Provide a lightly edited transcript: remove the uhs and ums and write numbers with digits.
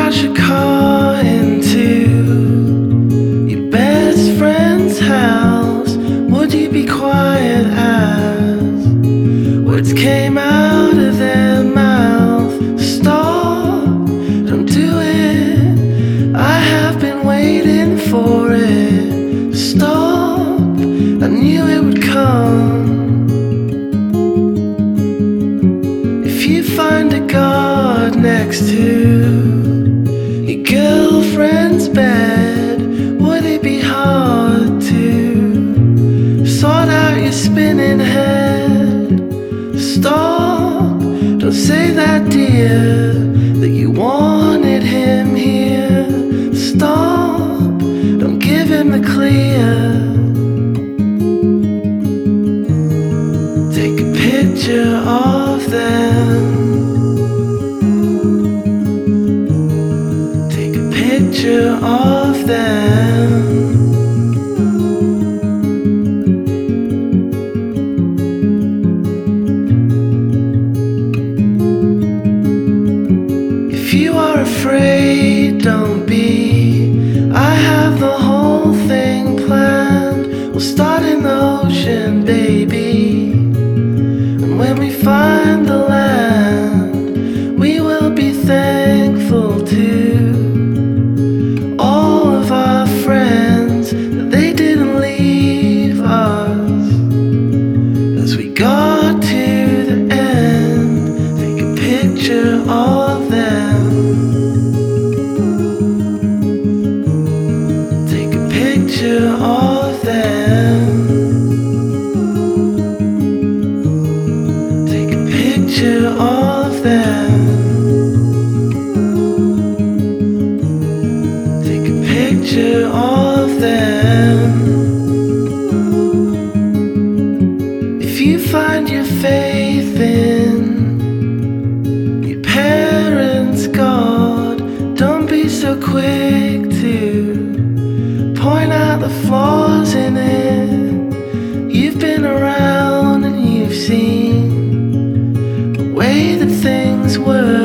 crash a car into your best friend's house, would you be quiet as words came out of their mouth? Stop, don't do it, I have been waiting for it. Stop, I knew it would come. If you find a guard next to your girlfriend's bed, would it be hard to sort out your spinning head? Stop, don't say that, dear, that you wanted him here. Stop, don't give him the clear. Take a picture of them. Take a picture of them. If you are afraid, don't be. I have the whole thing planned. We'll start in the ocean, baby. And when we find the land, we will be thankful to all of our friends that they didn't leave us. As we got to the end, take a picture of them. Take a picture of them. Take a picture of them. Take a picture of them. If you find your faith in your parents' God, don't be so quick to point out the flaws in it. You've been around and you've seen the way that things were.